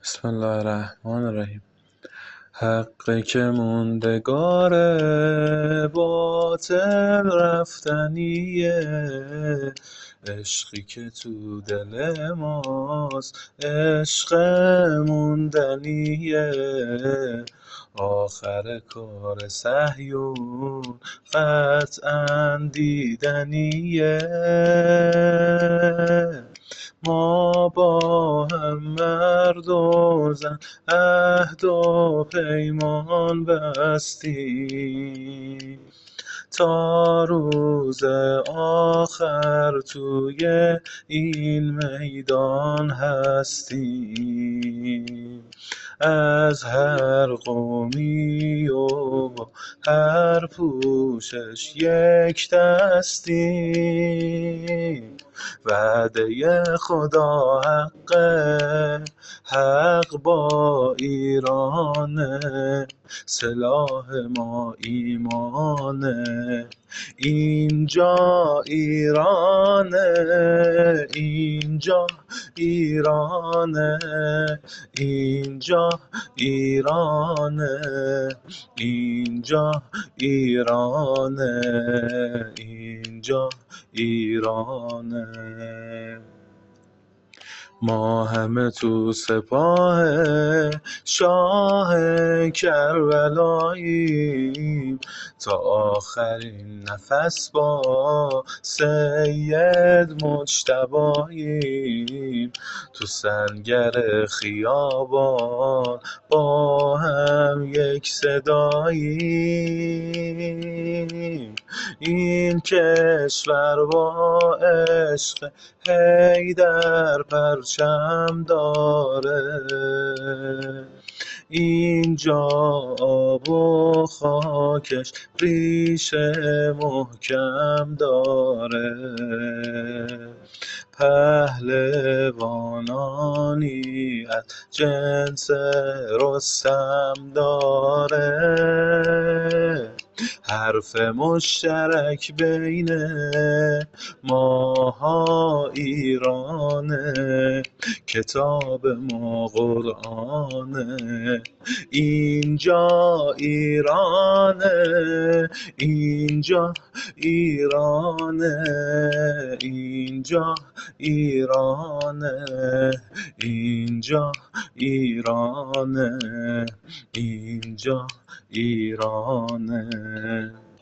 بسم الله الرحمن الرحیم. حقی که موندگاره، باطل رفتنیه. عشقی که تو دل ماست، عشق موندنیه. آخر کار صهیون قطعا دیدنیه. ما با هم مرد و زن عهد و پیمان بستیم، تا روز آخر توی این میدان هستیم. از هر قومی و با هر پوشش یک دستیم. وعده خدا حقه، حق با ایرانه. سلاح ما ایمانه، اینجا ایرانه. اینجا ایرانه، اینجا ایرانه. اینجا ایرانه، اینجا ایرانه. ما همه تو سپاه شاه کربلاییم، تا آخرین نفس با سید مجتباییم. تو سنگر خیابان با هم یک صداییم. این کشور با عشق حیدر پرچم داره، اینجا آب و خاکش ریشه محکم داره. پهلوانانی از جنس رستم داره. حرف مشترک بین ماها ایرانه، کتاب ما قرآنه. اینجا ایرانه، اینجا ایرانه. اینجا ایرانه، اینجا ایرانه. اینجا ایرانه.